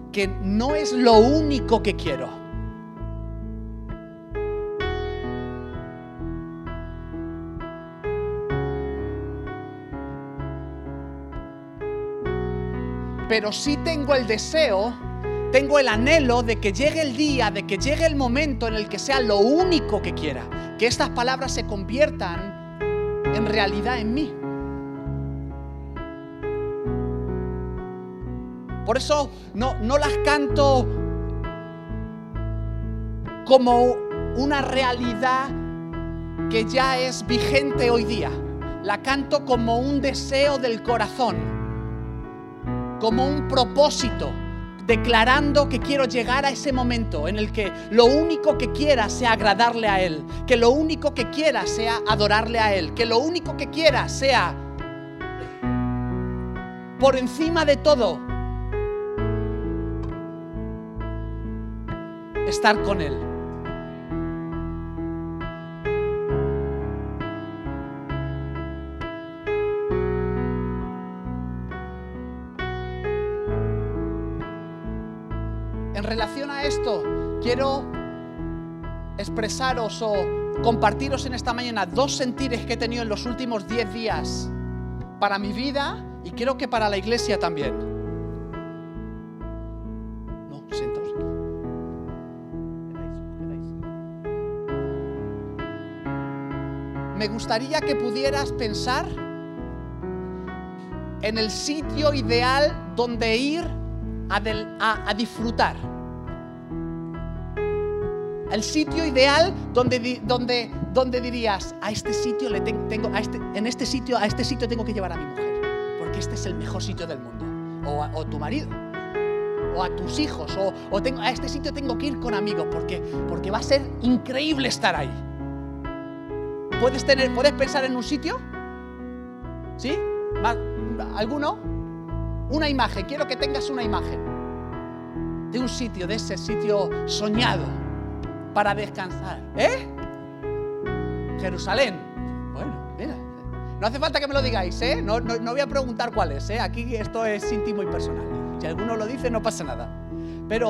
que no es lo único que quiero. Pero sí tengo el deseo, tengo el anhelo de que llegue el día, de que llegue el momento en el que sea lo único que quiera, que estas palabras se conviertan en realidad en mí. Por eso no las canto como una realidad que ya es vigente hoy día. La canto como un deseo del corazón, como un propósito, declarando que quiero llegar a ese momento en el que lo único que quiera sea agradarle a Él, que lo único que quiera sea adorarle a Él, que lo único que quiera sea, por encima de todo, estar con Él. En relación a esto, quiero expresaros o compartiros en esta mañana 2 sentires que he tenido en los últimos 10 días para mi vida y creo que para la iglesia también. No, sentaos aquí. Quedáis. Me gustaría que pudieras pensar en el sitio ideal donde ir a disfrutar. El sitio ideal donde dirías, a este sitio a este sitio tengo que llevar a mi mujer, porque este es el mejor sitio del mundo, o tu marido, o a tus hijos, a este sitio tengo que ir con amigos, porque va a ser increíble estar ahí. ¿Puedes pensar en un sitio? ¿Sí? ¿Alguno? Una imagen, quiero que tengas una imagen de un sitio, de ese sitio soñado para descansar. Jerusalén. Bueno, mira, no hace falta que me lo digáis, no voy a preguntar cuál es, aquí esto es íntimo y personal. Si alguno lo dice no pasa nada. Pero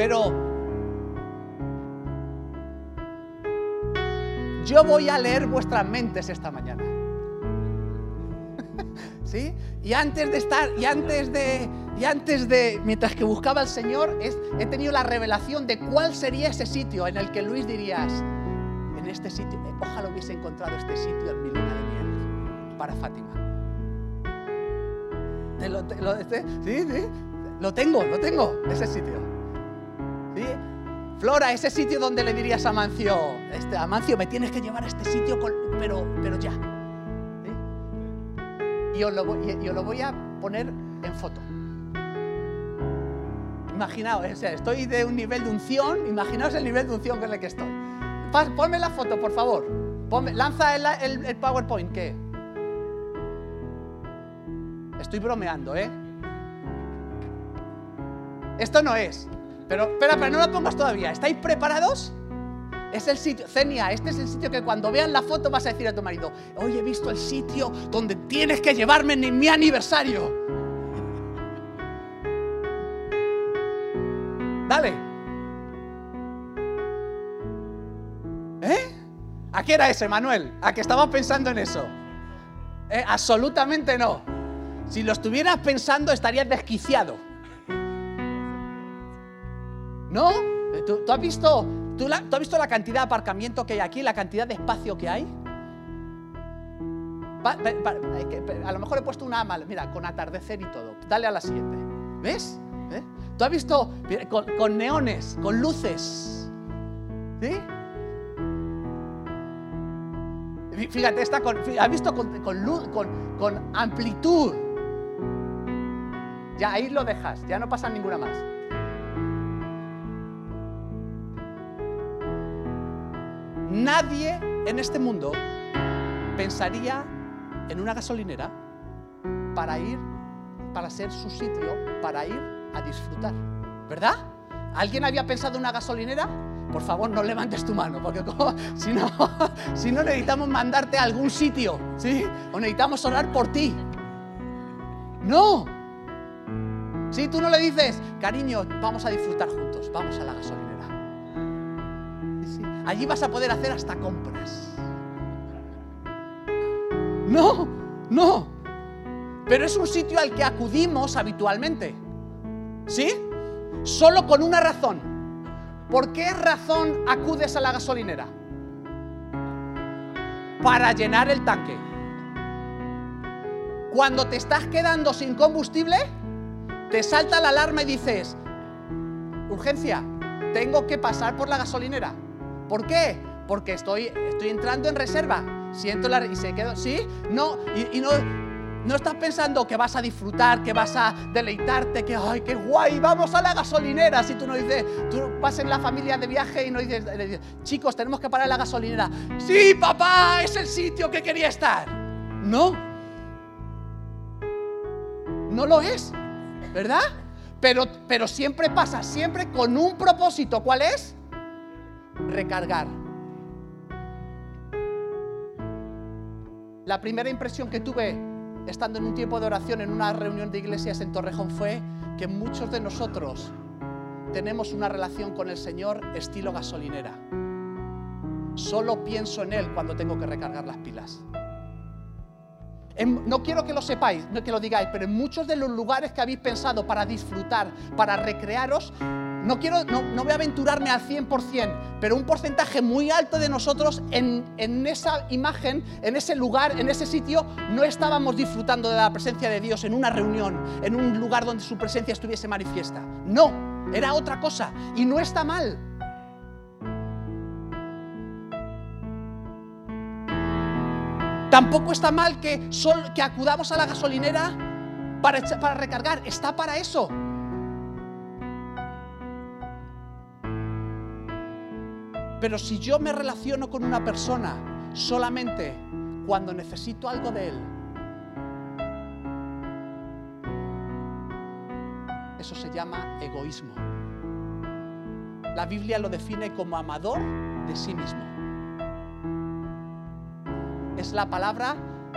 yo voy a leer vuestras mentes esta mañana. ¿Sí? Mientras que buscaba al Señor, he tenido la revelación de cuál sería ese sitio en el que Luis dirías, en este sitio, ojalá hubiese encontrado este sitio en mi luna de miel para Fátima. Sí, lo tengo, ese sitio. ¿Sí? Flora, ese sitio donde le dirías a Amancio, Amancio, me tienes que llevar a este sitio, pero ya. Y os lo voy a poner en foto. Imaginaos, estoy de un nivel de unción, imaginaos el nivel de unción con el que estoy. Ponme la foto, por favor. Lanza el PowerPoint, ¿qué? Estoy bromeando, Esto no es. Pero no lo pongas todavía. ¿Estáis preparados? Es el sitio, Zenia, este es el sitio que cuando vean la foto vas a decir a tu marido, hoy he visto el sitio donde tienes que llevarme en mi aniversario. Dale. ¿A qué era ese, Manuel? ¿A que estabas pensando en eso? Absolutamente no. Si lo estuvieras pensando estarías desquiciado. ¿No? ¿Tú has visto la cantidad de aparcamiento que hay aquí, la cantidad de espacio que hay? A lo mejor he puesto una mala, mira, con atardecer y todo. Dale a la siguiente. ¿Ves? ¿Tú has visto con neones, con luces? ¿Sí? Fíjate, ¿has visto con luz, con amplitud? Ya ahí lo dejas, ya no pasa ninguna más. Nadie en este mundo pensaría en una gasolinera para ser su sitio, para ir a disfrutar, ¿verdad? ¿Alguien había pensado en una gasolinera? Por favor, no levantes tu mano, porque si no necesitamos mandarte a algún sitio, ¿sí? O necesitamos orar por ti. No. Si tú no le dices, cariño, vamos a disfrutar juntos, vamos a la gasolinera. Sí. Allí vas a poder hacer hasta compras. No. Pero es un sitio al que acudimos habitualmente. ¿Sí? Solo con una razón. ¿Por qué razón acudes a la gasolinera? Para llenar el tanque. Cuando te estás quedando sin combustible, te salta la alarma y dices, urgencia, tengo que pasar por la gasolinera. ¿Por qué? Porque estoy entrando en reserva. Siento y se quedó, ¿sí? No, y no estás pensando que vas a disfrutar, que vas a deleitarte, que ¡ay, qué guay! ¡Vamos a la gasolinera! Si tú no dices, tú vas en la familia de viaje y no dices, chicos, tenemos que parar en la gasolinera. ¡Sí, papá! ¡Es el sitio que quería estar! No. No lo es, ¿verdad? Pero siempre pasa, siempre con un propósito. ¿Cuál es? Recargar. La primera impresión que tuve estando en un tiempo de oración en una reunión de iglesias en Torrejón fue que muchos de nosotros tenemos una relación con el Señor estilo gasolinera. Solo pienso en Él cuando tengo que recargar las pilas. No quiero que lo sepáis, no que lo digáis, pero en muchos de los lugares que habéis pensado para disfrutar, para recrearos, no voy a aventurarme al 100%, pero un porcentaje muy alto de nosotros en esa imagen, en ese lugar, en ese sitio, no estábamos disfrutando de la presencia de Dios en una reunión, en un lugar donde su presencia estuviese manifiesta. No, era otra cosa y no está mal. Tampoco está mal que acudamos a la gasolinera para recargar, está para eso. Pero si yo me relaciono con una persona solamente cuando necesito algo de él, eso se llama egoísmo. La Biblia lo define como amador de sí mismo. Es la palabra,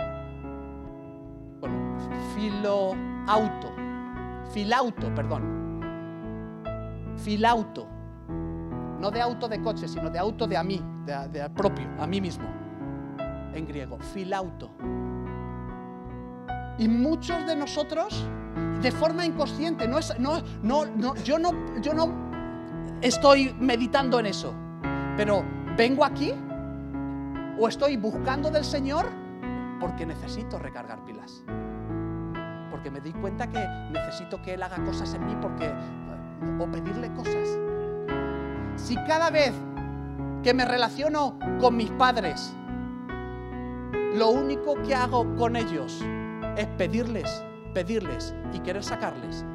filauto. No de auto de coche, sino de auto de a mí, de propio, a mí mismo. En griego, filauto. Y muchos de nosotros, de forma inconsciente, yo no estoy meditando en eso, pero vengo aquí o estoy buscando del Señor porque necesito recargar pilas. Porque me di cuenta que necesito que Él haga cosas en mí o pedirle cosas. Si cada vez que me relaciono con mis padres, lo único que hago con ellos es pedirles y querer sacarles.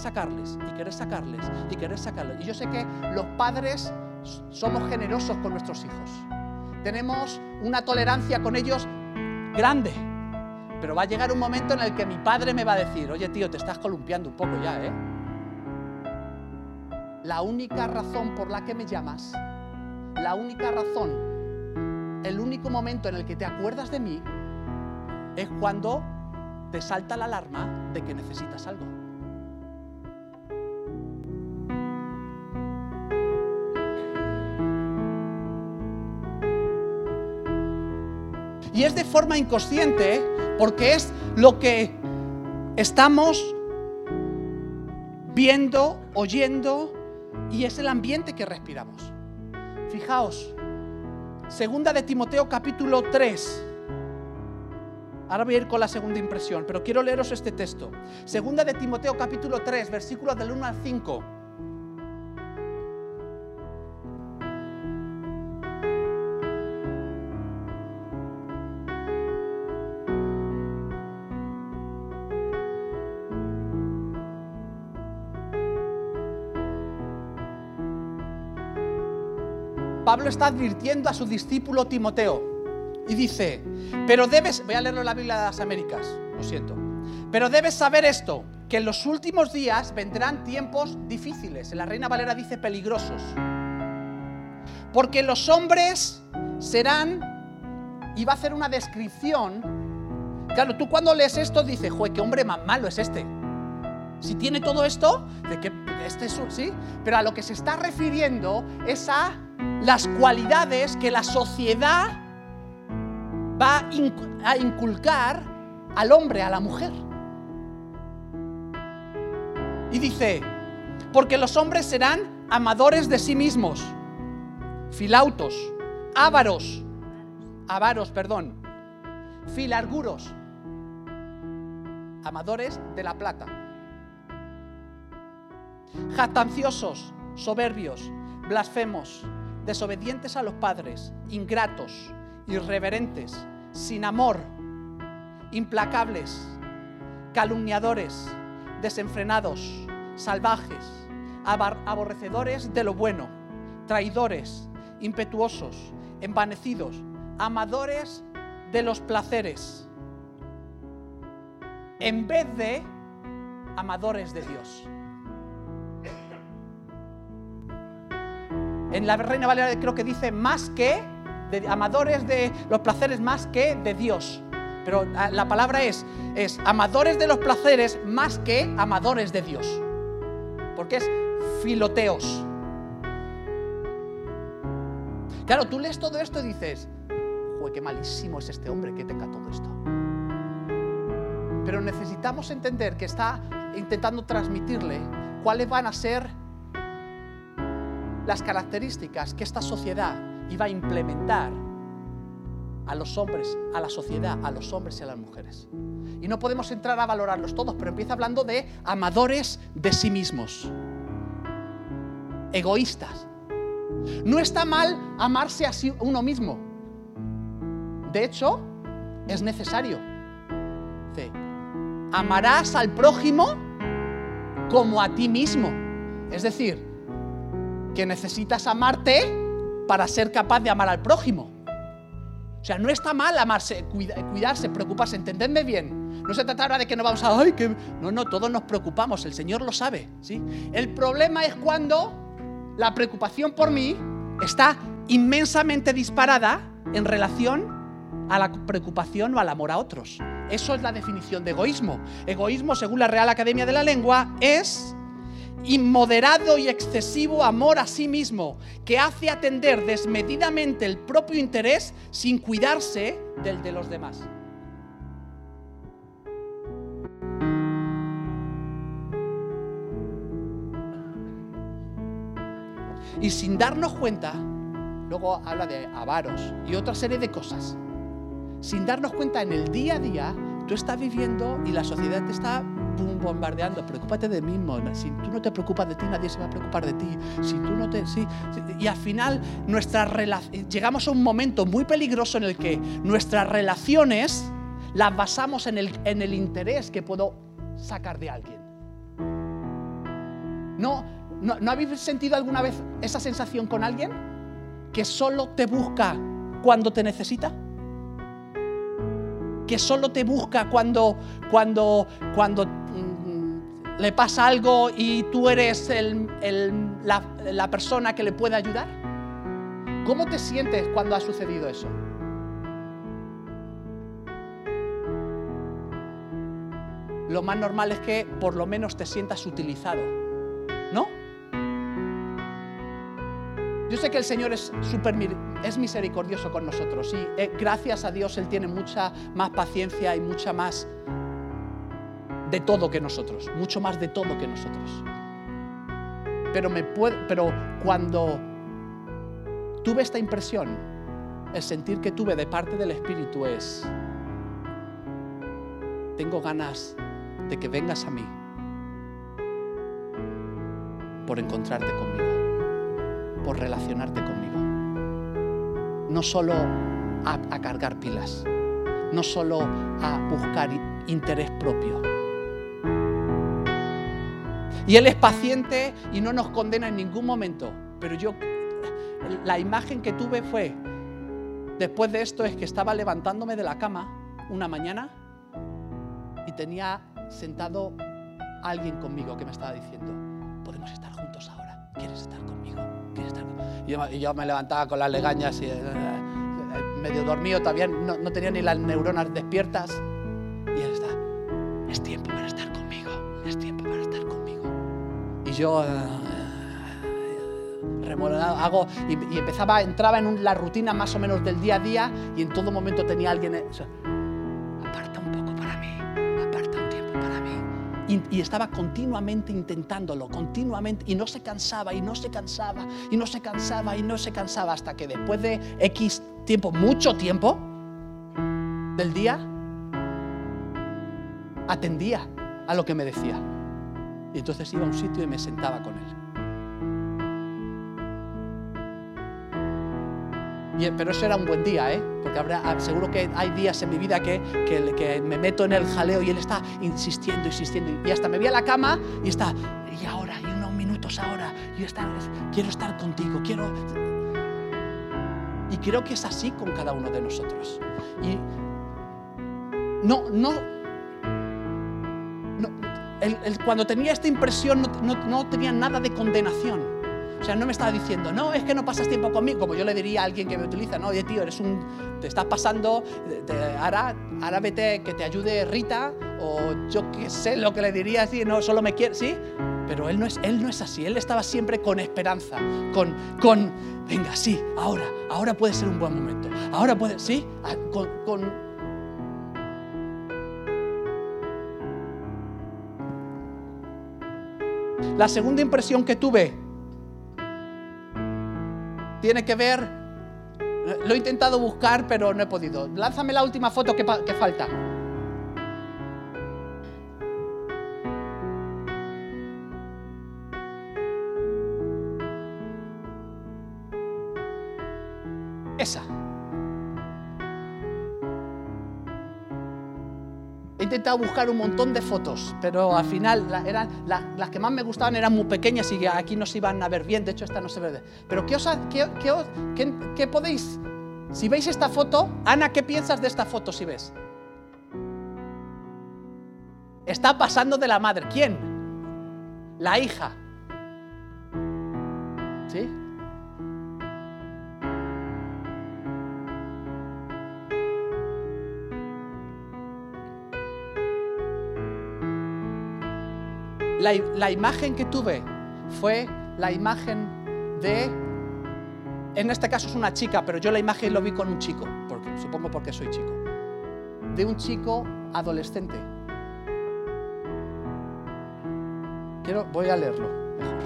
Y yo sé que los padres somos generosos con nuestros hijos. Tenemos una tolerancia con ellos grande. Pero va a llegar un momento en el que mi padre me va a decir, oye tío, te estás columpiando un poco ya, ¿eh? La única razón por la que me llamas, la única razón, el único momento en el que te acuerdas de mí es cuando te salta la alarma de que necesitas algo. Y es de forma inconsciente porque es lo que estamos viendo, oyendo, y es el ambiente que respiramos. Fijaos, 2 de Timoteo capítulo 3. Ahora voy a ir con la segunda impresión, pero quiero leeros este texto. 2 de Timoteo capítulo 3, versículos del 1 al 5. Pablo está advirtiendo a su discípulo Timoteo y dice, voy a leerlo en la Biblia de las Américas, lo siento, pero debes saber esto, que en los últimos días vendrán tiempos difíciles, en la Reina Valera dice peligrosos, porque los hombres serán, y va a hacer una descripción, claro, tú cuando lees esto dices, joder, qué hombre más malo es este, Si tiene todo esto, de que ¿sí? Pero a lo que se está refiriendo es a las cualidades que la sociedad va a inculcar al hombre, a la mujer. Y dice, porque los hombres serán amadores de sí mismos, filautos, avaros, filarguros, amadores de la plata, jactanciosos, soberbios, blasfemos, desobedientes a los padres, ingratos, irreverentes, sin amor, implacables, calumniadores, desenfrenados, salvajes, aborrecedores de lo bueno, traidores, impetuosos, envanecidos, amadores de los placeres, en vez de amadores de Dios. En la Reina Valera creo que dice más que, amadores de los placeres más que de Dios. Pero la palabra es amadores de los placeres más que amadores de Dios. Porque es filoteos. Claro, tú lees todo esto y dices, joder, qué malísimo es este hombre que tenga todo esto. Pero necesitamos entender que está intentando transmitirle cuáles van a ser las características que esta sociedad iba a implementar a los hombres, a la sociedad, a los hombres y a las mujeres. Y no podemos entrar a valorarlos todos, pero empieza hablando de amadores de sí mismos, egoístas. No está mal amarse a sí uno mismo. De hecho, es necesario. Dice, amarás al prójimo como a ti mismo. Es decir, que necesitas amarte para ser capaz de amar al prójimo. O sea, no está mal amarse, cuidarse, preocuparse, entendedme bien. No se trata ahora de que no vamos a... No, todos nos preocupamos, el Señor lo sabe, ¿sí? El problema es cuando la preocupación por mí está inmensamente disparada en relación a la preocupación o al amor a otros. Eso es la definición de egoísmo. Egoísmo, según la Real Academia de la Lengua, es inmoderado y excesivo amor a sí mismo, que hace atender desmedidamente el propio interés sin cuidarse del de los demás. Y sin darnos cuenta, luego habla de avaros y otra serie de cosas. Sin darnos cuenta, en el día a día, tú estás viviendo y la sociedad te está bombardeando. Preocúpate de mí mismo. Si tú no te preocupas de ti, nadie se va a preocupar de ti. Si tú no te... Y al final, llegamos a un momento muy peligroso en el que nuestras relaciones las basamos en el interés que puedo sacar de alguien. ¿No habéis sentido alguna vez esa sensación con alguien? Que solo te busca cuando te necesita. Que solo te busca cuando le pasa algo y tú eres la persona que le puede ayudar. ¿Cómo te sientes cuando ha sucedido eso? Lo más normal es que por lo menos te sientas utilizado, ¿no? Yo sé que el Señor es misericordioso con nosotros y gracias a Dios Él tiene mucha más paciencia y mucha más de todo que nosotros, mucho más de todo que nosotros. Pero cuando tuve esta impresión, el sentir que tuve de parte del Espíritu es: tengo ganas de que vengas a mí por encontrarte conmigo, por relacionarte conmigo. No solo a cargar pilas, no solo a buscar interés propio. Y Él es paciente y no nos condena en ningún momento. Pero la imagen que tuve fue, después de esto, es que estaba levantándome de la cama una mañana y tenía sentado a alguien conmigo que me estaba diciendo: podemos estar juntos ahora, ¿quieres estar conmigo? ¿Quieres estar conmigo? Y yo me levantaba con las legañas y medio dormido, todavía no tenía ni las neuronas despiertas. Y Él está: es tiempo para estar conmigo, es tiempo para estar yo hago y entraba en la rutina más o menos del día a día, y en todo momento tenía alguien, aparta un poco para mí, aparta un tiempo para mí. Y estaba continuamente intentándolo, continuamente, y no se cansaba, y no se cansaba, y no se cansaba, y no se cansaba, hasta que después de X tiempo, mucho tiempo del día, atendía a lo que me decía. Y entonces iba a un sitio y me sentaba con él. Pero eso era un buen día, porque seguro que hay días en mi vida que me meto en el jaleo y él está insistiendo, y hasta me voy a la cama y está, y ahora, y unos minutos ahora, quiero estar contigo, y creo que es así con cada uno de nosotros. Y cuando tenía esta impresión no tenía nada de condenación. O sea, no me estaba diciendo, no, es que no pasas tiempo conmigo, como yo le diría a alguien que me utiliza, no, oye tío, te estás pasando, ahora vete, que te ayude Rita, o yo qué sé lo que le diría, así, no, solo me quiere, ¿sí? Pero él no es así, él estaba siempre con esperanza, venga, sí, ahora puede ser un buen momento, ahora puede, ¿sí? La segunda impresión que tuve tiene que ver, lo he intentado buscar, pero no he podido. Lánzame la última foto que falta. Esa. He intentado buscar un montón de fotos, pero al final las que más me gustaban eran muy pequeñas y aquí no se iban a ver bien. De hecho, esta no se ve. Pero ¿qué podéis? Si veis esta foto, Ana, ¿qué piensas de esta foto si ves? Está pasando de la madre. ¿Quién? La hija. ¿Sí? La imagen que tuve fue la imagen de, en este caso es una chica, pero yo la imagen lo vi con un chico, supongo porque soy chico, de un chico adolescente. Voy a leerlo mejor.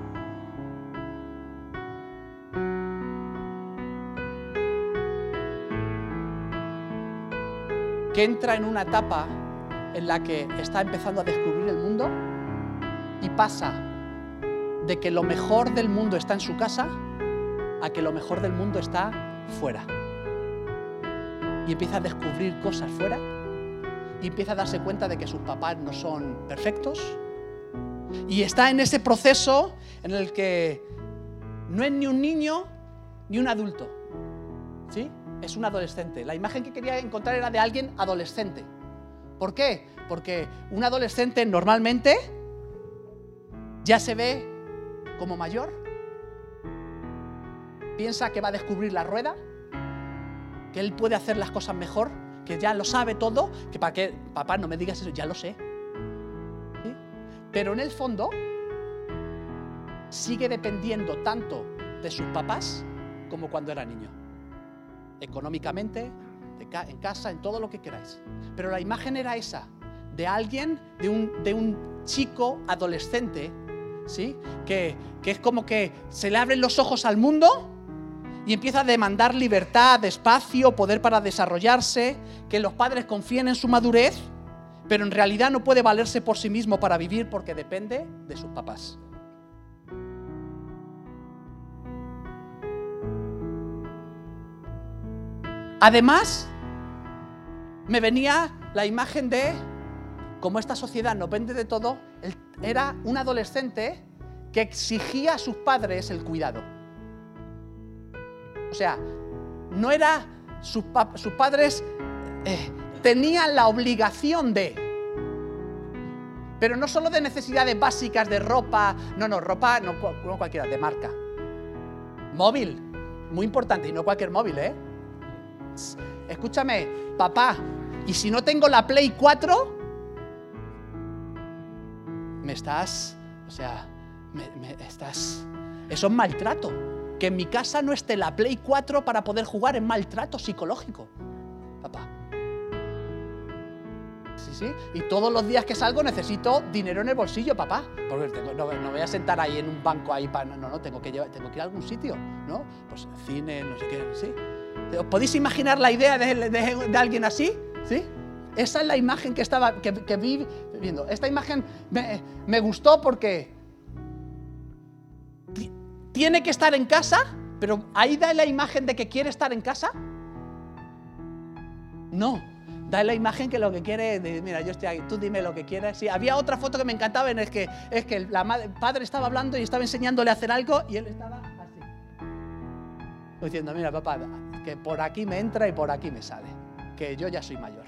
Que entra en una etapa en la que está empezando a descubrir el mundo. Y pasa de que lo mejor del mundo está en su casa a que lo mejor del mundo está fuera. Y empieza a descubrir cosas fuera y empieza a darse cuenta de que sus papás no son perfectos. Y está en ese proceso en el que no es ni un niño ni un adulto, ¿sí? Es un adolescente. La imagen que quería encontrar era de alguien adolescente. ¿Por qué? Porque un adolescente normalmente ya se ve como mayor, piensa que va a descubrir la rueda, que él puede hacer las cosas mejor, que ya lo sabe todo, que para qué, papá, no me digas eso, ya lo sé. ¿Sí? Pero en el fondo sigue dependiendo tanto de sus papás como cuando era niño, económicamente, en casa, en todo lo que queráis. Pero la imagen era esa, de alguien, de un chico adolescente, ¿sí? Que es como que se le abren los ojos al mundo y empieza a demandar libertad, espacio, poder para desarrollarse, que los padres confíen en su madurez, pero en realidad no puede valerse por sí mismo para vivir porque depende de sus papás. Además, me venía la imagen de, como esta sociedad nos vende de todo, era un adolescente que exigía a sus padres el cuidado. O sea, no era sus padres tenían la obligación de, pero no solo de necesidades básicas de ropa, ropa no cualquiera, de marca. Móvil, muy importante, y no cualquier móvil, Escúchame, papá, y si no tengo la Play 4, me estás, Eso es maltrato. Que en mi casa no esté la Play 4 para poder jugar es maltrato psicológico, papá. Sí. Y todos los días que salgo necesito dinero en el bolsillo, papá. Porque no voy a sentar ahí en un banco ahí para... No, tengo que ir a algún sitio, ¿no? Pues cine, no sé qué, ¿sí? ¿Os podéis imaginar la idea de alguien así? ¿Sí? Esa es la imagen que vi viendo. Esta imagen me gustó porque tiene que estar en casa, pero ahí da la imagen de que quiere estar en casa. No, da la imagen que lo que quiere, mira, yo estoy aquí, tú dime lo que quieres. Sí, había otra foto que me encantaba, es que el padre estaba hablando y estaba enseñándole a hacer algo y él estaba así. Diciendo, mira, papá, que por aquí me entra y por aquí me sale, que yo ya soy mayor.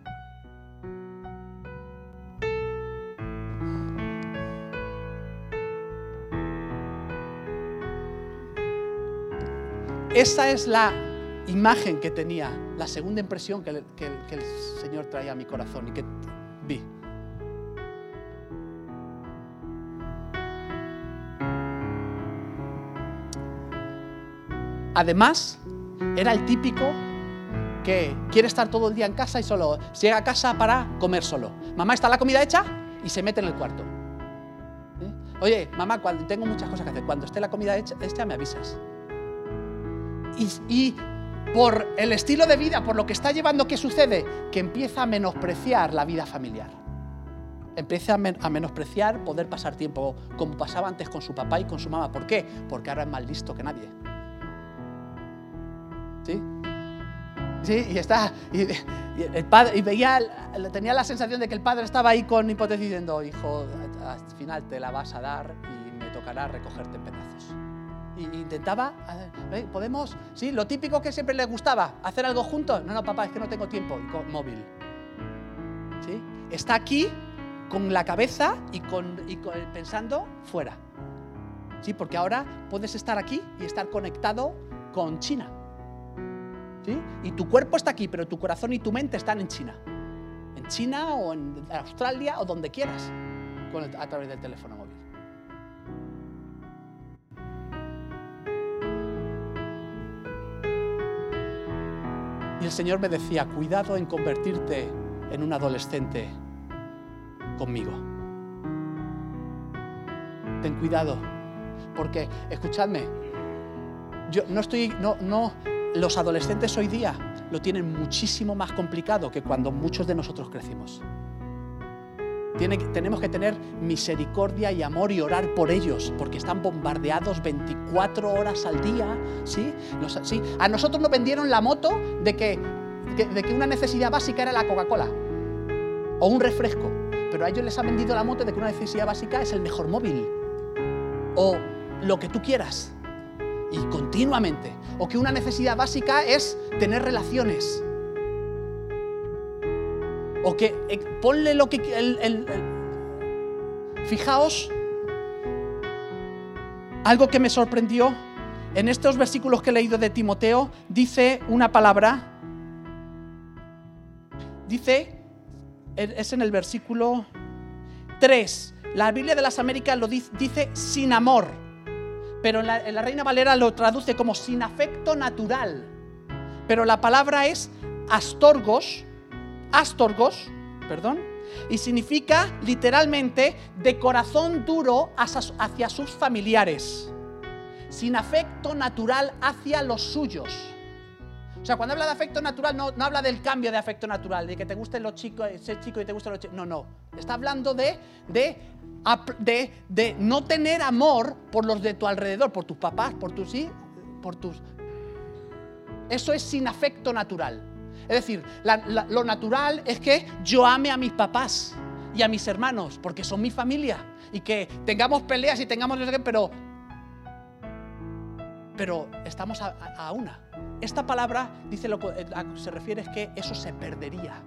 Esa es la imagen que tenía, la segunda impresión que el Señor traía a mi corazón y que vi. Además, era el típico que quiere estar todo el día en casa y solo llega a casa para comer solo. Mamá, ¿está la comida hecha? Y se mete en el cuarto. Oye, mamá, tengo muchas cosas que hacer. Cuando esté la comida hecha, me avisas. Y por el estilo de vida, por lo que está llevando, ¿qué sucede? Que empieza a menospreciar la vida familiar. Empieza a menospreciar poder pasar tiempo como pasaba antes con su papá y con su mamá. ¿Por qué? Porque ahora es más listo que nadie. ¿Sí? Sí, y el padre, y tenía la sensación de que el padre estaba ahí con impotencia diciendo, hijo, al final te la vas a dar y me tocará recogerte en pedazos. Y intentaba, ¿podemos? Sí, lo típico que siempre les gustaba, hacer algo juntos. No, papá, es que no tengo tiempo. Y con móvil. ¿Sí? Está aquí con la cabeza y pensando fuera. ¿Sí? Porque ahora puedes estar aquí y estar conectado con China. ¿Sí? Y tu cuerpo está aquí, pero tu corazón y tu mente están en China. En China o en Australia o donde quieras, a través del teléfono móvil. Y el Señor me decía, cuidado en convertirte en un adolescente conmigo. Ten cuidado, porque, escuchadme, los adolescentes hoy día lo tienen muchísimo más complicado que cuando muchos de nosotros crecimos. Tenemos que tener misericordia y amor y orar por ellos, porque están bombardeados 24 horas al día. ¿Sí? ¿Sí? A nosotros nos vendieron la moto de que una necesidad básica era la Coca-Cola o un refresco, pero a ellos les han vendido la moto de que una necesidad básica es el mejor móvil o lo que tú quieras y continuamente, o que una necesidad básica es tener relaciones. O que ponle lo que... Fijaos, algo que me sorprendió, en estos versículos que he leído de Timoteo, dice una palabra, es en el versículo 3, la Biblia de las Américas lo dice sin amor, pero en la Reina Valera lo traduce como sin afecto natural, pero la palabra es astorgos, y significa literalmente de corazón duro hacia sus familiares, sin afecto natural hacia los suyos. O sea, cuando habla de afecto natural no habla del cambio de afecto natural, de que te gusten los chicos, ser chico y te gusten los chicos. No. Está hablando de no tener amor por los de tu alrededor, por tus papás, Eso es sin afecto natural. Es decir, lo natural es que yo ame a mis papás y a mis hermanos, porque son mi familia, y que tengamos peleas y tengamos... Pero estamos a una. Esta palabra dice lo que se refiere es que eso se perdería.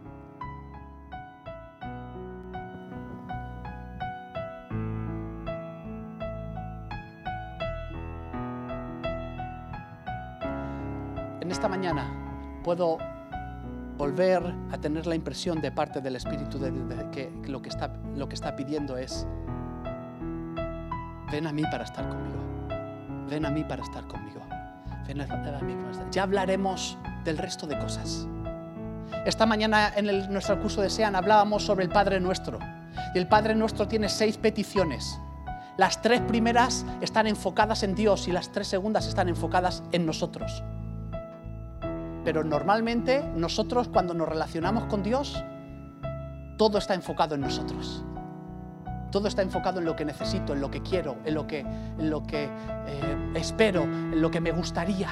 En esta mañana puedo volver a tener la impresión de parte del Espíritu de que lo que está pidiendo es ven a mí para estar conmigo. Ven a mí para estar conmigo. Ven a mí para estar. Ya hablaremos del resto de cosas. Esta mañana en nuestro curso de SEAN hablábamos sobre el Padre Nuestro. Y el Padre Nuestro tiene 6 peticiones. Las 3 primeras están enfocadas en Dios y las 3 segundas están enfocadas en nosotros. Pero normalmente nosotros, cuando nos relacionamos con Dios, todo está enfocado en nosotros. Todo está enfocado en lo que necesito, en lo que quiero, en lo que espero, en lo que me gustaría.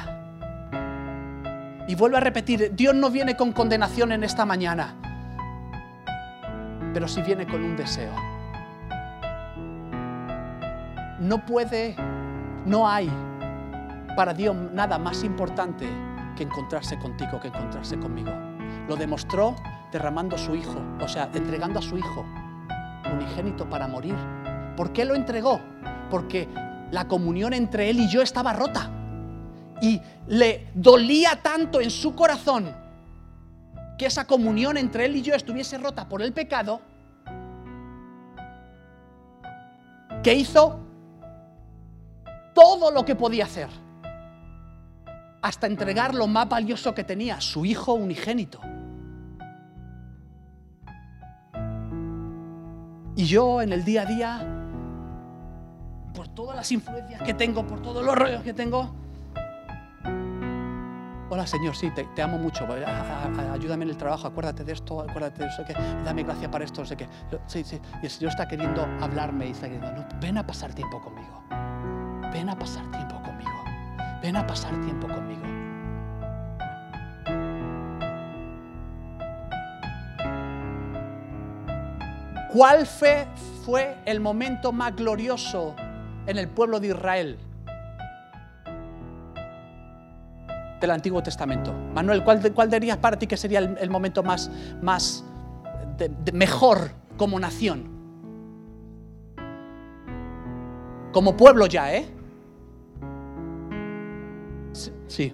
Y vuelvo a repetir, Dios no viene con condenación en esta mañana, pero sí viene con un deseo. No hay para Dios nada más importante que encontrarse contigo, que encontrarse conmigo. Lo demostró derramando a su Hijo, entregando a su Hijo unigénito para morir. ¿Por qué lo entregó? Porque la comunión entre Él y yo estaba rota. Y le dolía tanto en su corazón que esa comunión entre Él y yo estuviese rota por el pecado, que hizo todo lo que podía hacer, hasta entregar lo más valioso que tenía, su Hijo unigénito. Y yo en el día a día, por todas las influencias que tengo, por todos los rollos que tengo, hola Señor, sí, te amo mucho, ayúdame en el trabajo, acuérdate de esto, acuérdate de eso, dame gracia para esto, no sé qué. Sí, y el Señor está queriendo hablarme y está queriendo, no, ven a pasar tiempo conmigo, ven a pasar tiempo conmigo, ven a pasar tiempo conmigo. ¿Cuál fue el momento más glorioso en el pueblo de Israel del Antiguo Testamento? Manuel, ¿cuál dirías para ti que sería el momento más mejor como nación? Como pueblo ya, ¿eh? Sí.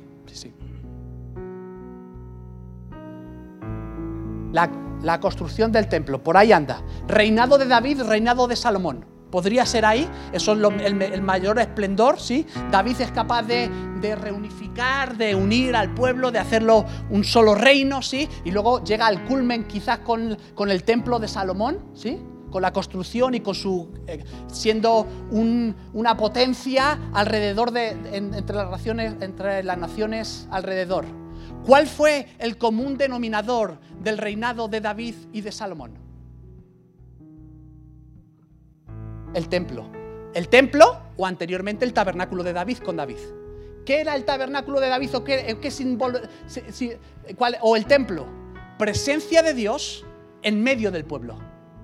La construcción del templo, por ahí anda. Reinado de David, reinado de Salomón. Podría ser ahí, eso es el mayor esplendor, ¿sí? David es capaz de reunificar, de unir al pueblo, de hacerlo un solo reino, ¿sí? Y luego llega al culmen quizás con el templo de Salomón, ¿sí? Con la construcción y con su siendo una potencia alrededor entre las naciones alrededor. ¿Cuál fue el común denominador del reinado de David y de Salomón? El templo. El templo, o anteriormente el tabernáculo de David con David. ¿Qué era el tabernáculo de David o qué símbolo? O el templo. Presencia de Dios en medio del pueblo.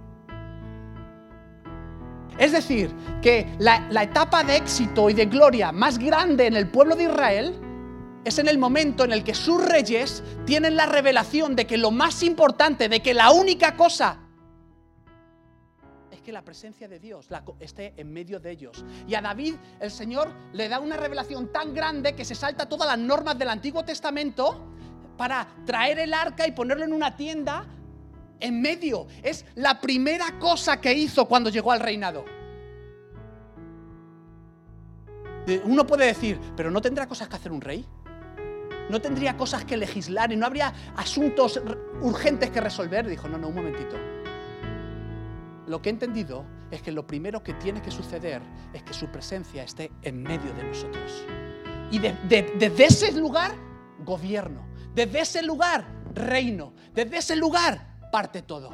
Es decir, que la etapa de éxito y de gloria más grande en el pueblo de Israel es en el momento en el que sus reyes tienen la revelación de que lo más importante, de que la única cosa es que la presencia de Dios esté en medio de ellos. Y a David el Señor le da una revelación tan grande que se salta todas las normas del Antiguo Testamento para traer el arca y ponerlo en una tienda en medio. Es la primera cosa que hizo cuando llegó al reinado. Uno puede decir, pero ¿no tendrá cosas que hacer un rey? ¿No tendría cosas que legislar y no habría asuntos urgentes que resolver? Dijo, no, un momentito. Lo que he entendido es que lo primero que tiene que suceder es que su presencia esté en medio de nosotros. Y desde ese lugar, gobierno. Desde ese lugar, reino. Desde ese lugar, parte todo.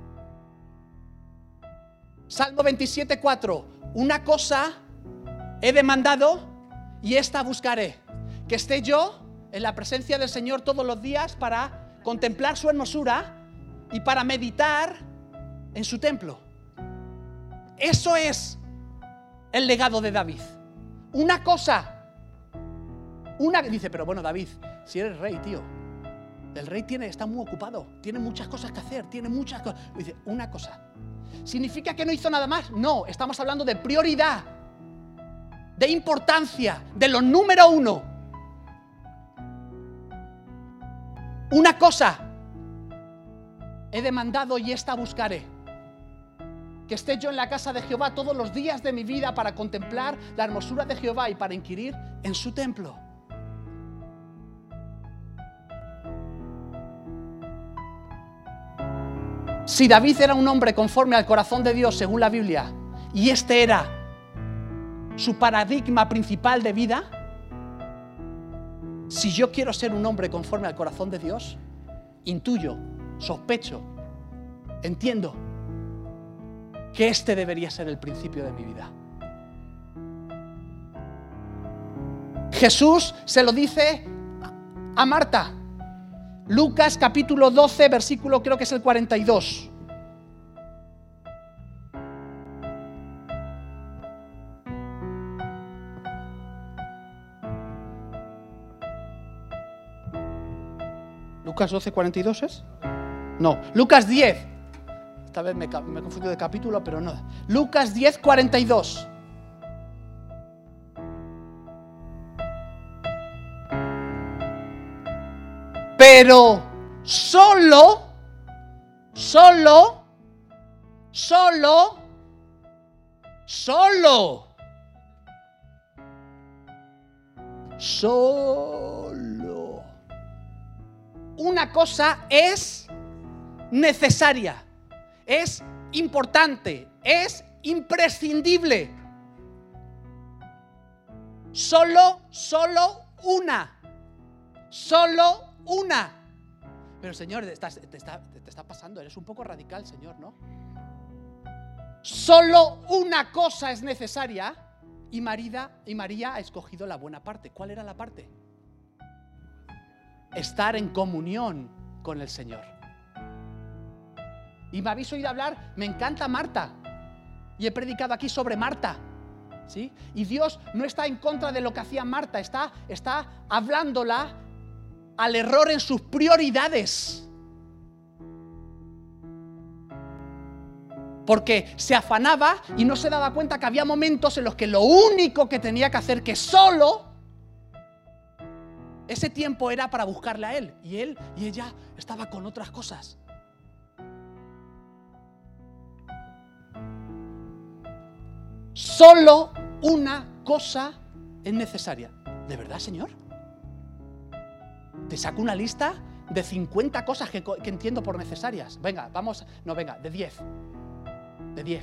Salmo 27:4. Una cosa he demandado y esta buscaré. Que esté yo en la presencia del Señor todos los días para contemplar su hermosura y para meditar en su templo. Eso es el legado de David. Una cosa. Dice, pero bueno, David, si eres rey, tío. El rey está muy ocupado, tiene muchas cosas que hacer, tiene muchas cosas. Dice, una cosa. ¿Significa que no hizo nada más? No, estamos hablando de prioridad, de importancia, de lo número uno. Una cosa he demandado y esta buscaré. que esté yo en la casa de Jehová todos los días de mi vida para contemplar la hermosura de Jehová y para inquirir en su templo. Si David era un hombre conforme al corazón de Dios según la Biblia, y este era su paradigma principal de vida, si yo quiero ser un hombre conforme al corazón de Dios, intuyo, sospecho, entiendo que este debería ser el principio de mi vida. Jesús se lo dice a Marta. Lucas capítulo 12, versículo creo que es el 42. ¿Lucas 12, 42 es? No, Lucas 10. Esta vez me he confundido de capítulo, pero no. Lucas 10, 42. Pero solo una cosa es necesaria, es importante, es imprescindible. Solo una. Pero Señor, te está pasando, eres un poco radical, Señor, ¿no? Solo una cosa es necesaria y María ha escogido la buena parte. ¿Cuál era la parte? Estar en comunión con el Señor. Y me habéis oído hablar, me encanta Marta. Y he predicado aquí sobre Marta. ¿Sí? Y Dios no está en contra de lo que hacía Marta, está hablándola al error en sus prioridades. Porque se afanaba y no se daba cuenta que había momentos en los que lo único que tenía que hacer, que solo ese tiempo era para buscarle a Él. Y él y ella estaba con otras cosas. Solo una cosa es necesaria. ¿De verdad, Señor? Te saco una lista de 50 cosas que entiendo por necesarias. Venga, vamos. No, venga, de 10. De 10.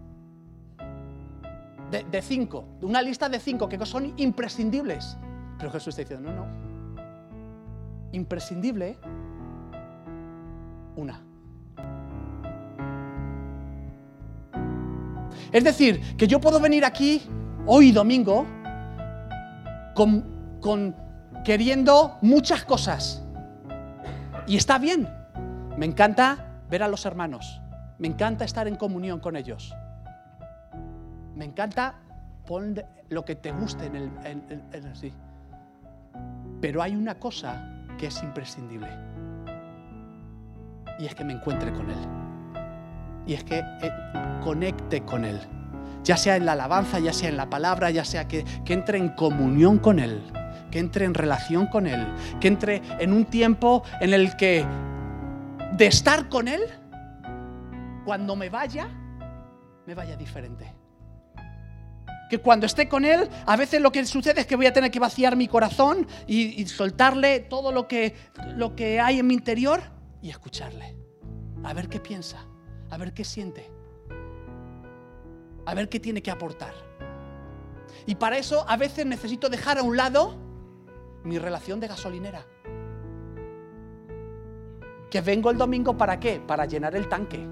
De 5. Una lista de 5 que son imprescindibles. Pero Jesús está diciendo, no. Imprescindible, una. Es decir, que yo puedo venir aquí hoy domingo con queriendo muchas cosas. Y está bien. Me encanta ver a los hermanos. Me encanta estar en comunión con ellos. Me encanta poner lo que te guste en sí. Pero hay una cosa que es imprescindible. Y es que me encuentre con Él. Y es que conecte con Él. Ya sea en la alabanza, ya sea en la palabra, ya sea que entre en comunión con Él. Que entre en relación con Él. Que entre en un tiempo en el que de estar con Él, cuando me vaya diferente. Que cuando esté con Él, a veces lo que sucede es que voy a tener que vaciar mi corazón y soltarle todo lo que hay en mi interior y escucharle. A ver qué piensa, a ver qué siente, a ver qué tiene que aportar. Y para eso a veces necesito dejar a un lado mi relación de gasolinera. Que vengo el domingo, ¿para qué? Para llenar el tanque.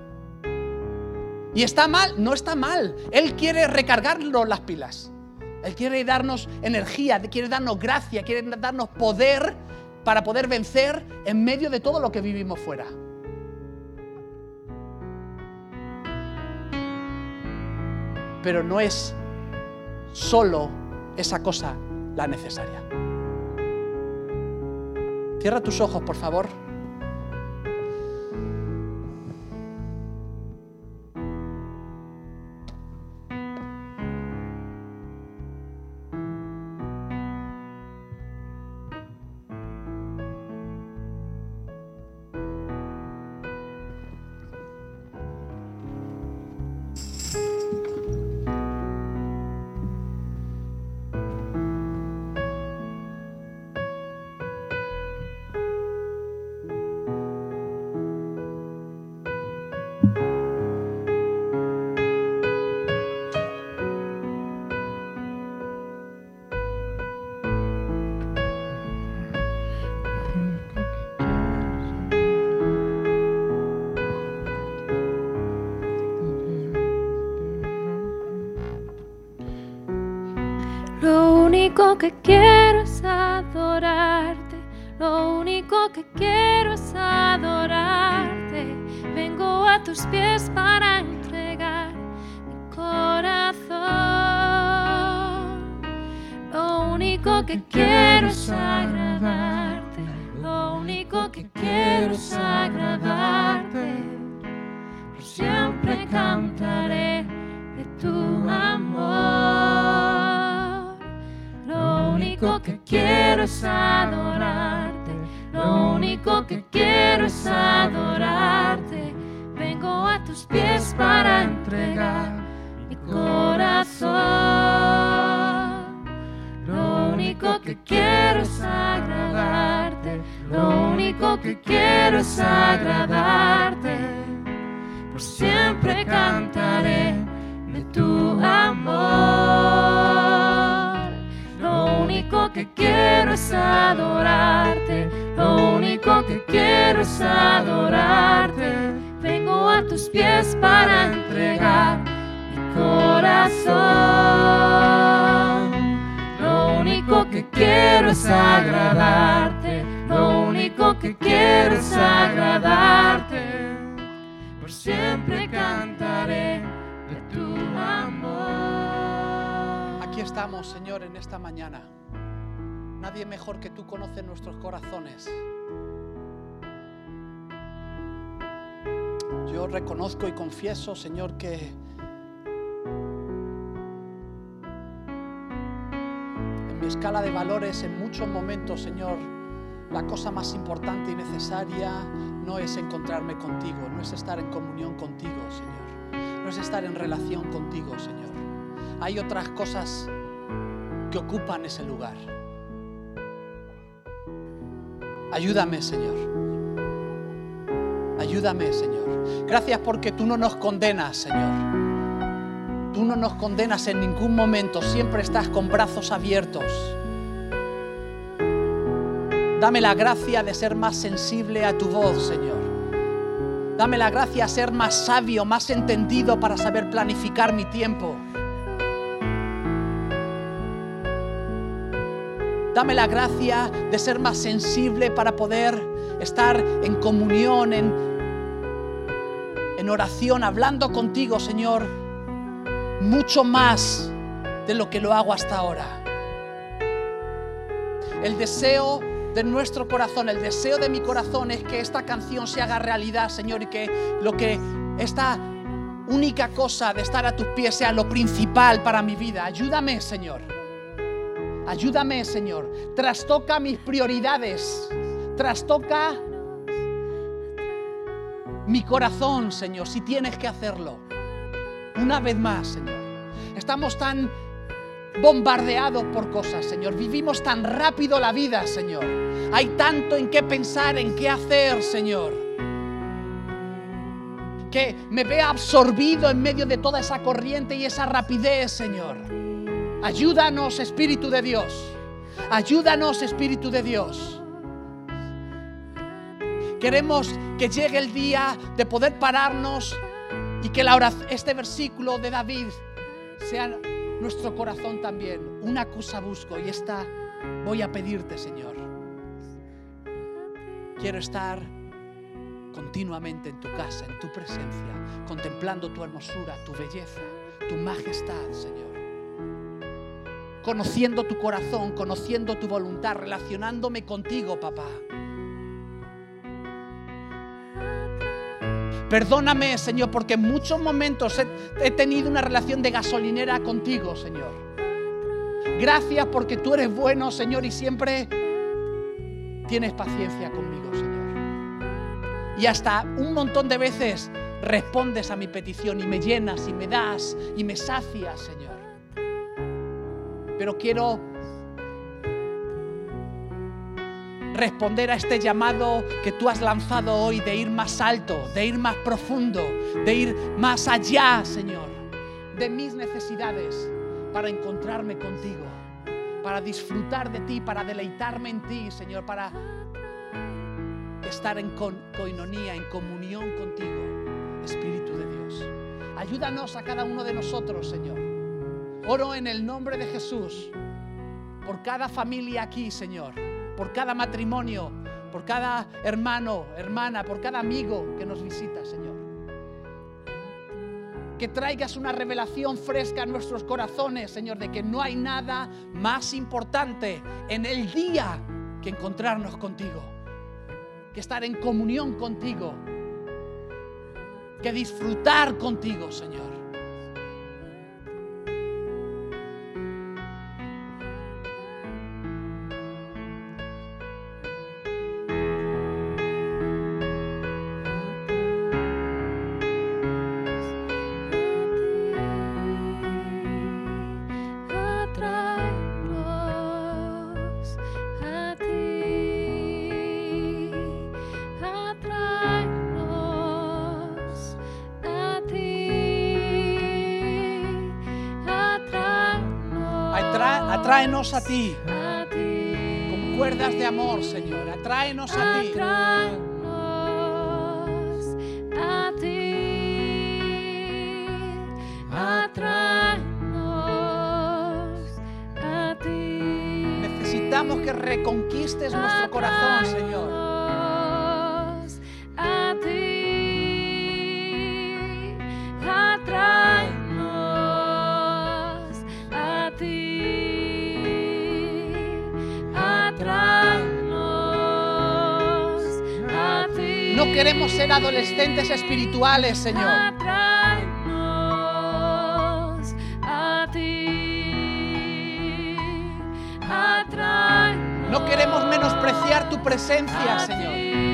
¿Y está mal? No está mal. Él quiere recargarnos las pilas. Él quiere darnos energía, quiere darnos gracia, quiere darnos poder para poder vencer en medio de todo lo que vivimos fuera. Pero no es solo esa cosa la necesaria. Cierra tus ojos, por favor. único que quiero es adorarte. Lo único que quiero es adorarte. Vengo a tus pies para entregar mi corazón. Lo único que quiero es agradarte. Lo único que quiero es agradarte. Por siempre cantaré de tu amor. Lo único que quiero es adorarte. Lo único que quiero es adorarte. Vengo a tus pies para entregar mi corazón. Lo único que quiero es agradarte. Lo único que quiero es agradarte. Por siempre cantaré de tu amor. Lo único que quiero es adorarte. Lo único que quiero es adorarte. Vengo a tus pies para entregar mi corazón. Lo único que quiero es agradarte. Lo único que quiero es agradarte. Por siempre cantaré de tu amor. Aquí estamos, Señor, en esta mañana. Nadie mejor que tú conoce nuestros corazones. Yo reconozco y confieso, Señor, que en mi escala de valores, en muchos momentos, Señor, la cosa más importante y necesaria no es encontrarme contigo, no es estar en comunión contigo, Señor. No es estar en relación contigo, Señor. Hay otras cosas que ocupan ese lugar. Ayúdame, Señor. Ayúdame, Señor. Gracias porque tú no nos condenas, Señor. Tú no nos condenas en ningún momento. Siempre estás con brazos abiertos. Dame la gracia de ser más sensible a tu voz, Señor. Dame la gracia de ser más sabio, más entendido para saber planificar mi tiempo. Dame la gracia de ser más sensible para poder estar en comunión, en oración, hablando contigo, Señor, mucho más de lo que lo hago hasta ahora. El deseo de nuestro corazón, el deseo de mi corazón es que esta canción se haga realidad, Señor, y que esta única cosa de estar a tus pies sea lo principal para mi vida. Ayúdame, Señor. Ayúdame, Señor. Trastoca mis prioridades. Trastoca mi corazón, Señor, si tienes que hacerlo. Una vez más, Señor. Estamos tan bombardeados por cosas, Señor. Vivimos tan rápido la vida, Señor. Hay tanto en qué pensar, en qué hacer, Señor, que me vea absorbido en medio de toda esa corriente y esa rapidez, Señor. Ayúdanos, Espíritu de Dios. Ayúdanos, Espíritu de Dios. Queremos que llegue el día de poder pararnos y que este versículo de David sea nuestro corazón también. Una cosa busco y esta voy a pedirte, Señor. Quiero estar continuamente en tu casa, en tu presencia, contemplando tu hermosura, tu belleza, tu majestad, Señor. Conociendo tu corazón, conociendo tu voluntad, relacionándome contigo, papá. Perdóname, Señor, porque en muchos momentos he tenido una relación de gasolinera contigo, Señor. Gracias porque tú eres bueno, Señor, y siempre tienes paciencia conmigo, Señor. Y hasta un montón de veces respondes a mi petición y me llenas y me das y me sacias, Señor. Pero quiero responder a este llamado que tú has lanzado hoy de ir más alto, de ir más profundo, de ir más allá, Señor, de mis necesidades para encontrarme contigo, para disfrutar de ti, para deleitarme en ti, Señor, para estar en coinonía, en comunión contigo, Espíritu de Dios. Ayúdanos a cada uno de nosotros, Señor. Oro en el nombre de Jesús por cada familia aquí, Señor, por cada matrimonio, por cada hermano, hermana, por cada amigo que nos visita, Señor. Que traigas una revelación fresca a nuestros corazones, Señor, de que no hay nada más importante en el día que encontrarnos contigo, que estar en comunión contigo, que disfrutar contigo, Señor. Atráenos a ti con cuerdas de amor, Señor. Atráenos a ti. Necesitamos que reconquistes nuestro corazón, Señor. No queremos ser adolescentes espirituales, Señor. Atráenos a ti. No queremos menospreciar tu presencia, Señor.